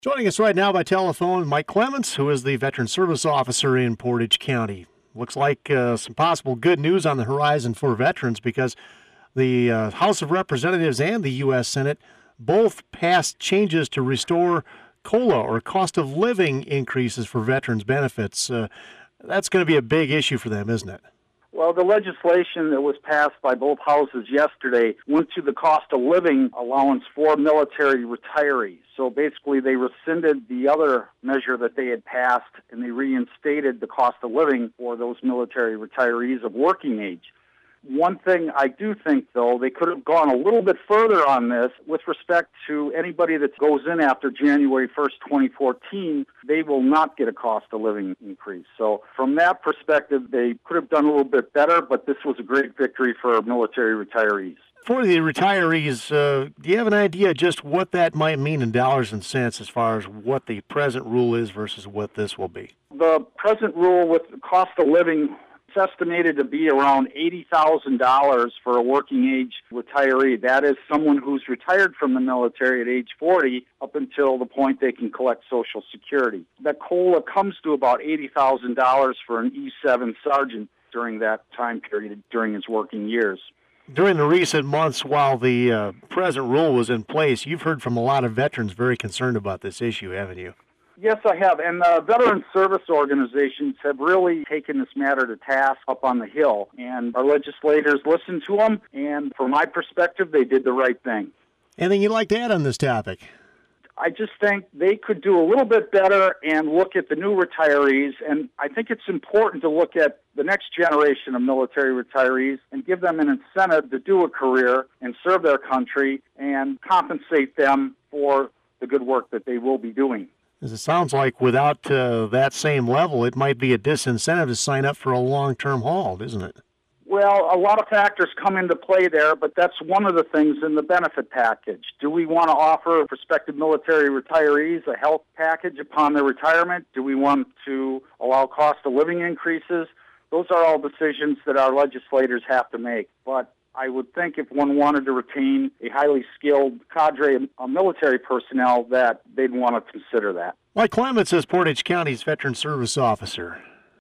Joining us right now by telephone, Mike Clements, who is the Veteran Service Officer in Portage County. Looks like some possible good news on the horizon for veterans because the House of Representatives and the U.S. Senate both passed changes to restore COLA, or cost of living increases for veterans benefits. That's going to be a big issue for them, isn't it? Well, the legislation that was passed by both houses yesterday went to the cost of living allowance for military retirees. So basically, they rescinded the other measure that they had passed, and they reinstated the cost of living for those military retirees of working age. One thing I do think, though, they could have gone a little bit further on this with respect to anybody that goes in after January 1st, 2014, they will not get a cost of living increase. So from that perspective, they could have done a little bit better, but this was a great victory for military retirees. For the retirees, do you have an idea just what that might mean in dollars and cents as far as what the present rule is versus what this will be? The present rule with the cost of living, it's estimated to be around $80,000 for a working age retiree. That is someone who's retired from the military at age 40 up until the point they can collect Social Security. That COLA comes to about $80,000 for an E7 sergeant during that time period during his working years. During the recent months while the present rule was in place, you've heard from a lot of veterans very concerned about this issue, haven't you? Yes, I have. And veteran service organizations have really taken this matter to task up on the Hill. And our legislators listened to them. And from my perspective, they did the right thing. Anything you'd like to add on this topic? I just think they could do a little bit better and look at the new retirees. And I think it's important to look at the next generation of military retirees and give them an incentive to do a career and serve their country and compensate them for the good work that they will be doing. As it sounds like without that same level, it might be a disincentive to sign up for a long-term haul, isn't it? Well, a lot of factors come into play there, but that's one of the things in the benefit package. Do we want to offer prospective military retirees a health package upon their retirement? Do we want to allow cost of living increases? Those are all decisions that our legislators have to make. But I would think if one wanted to retain a highly skilled cadre of military personnel, that they'd want to consider that. Mike Clements is Portage County's Veteran Service Officer.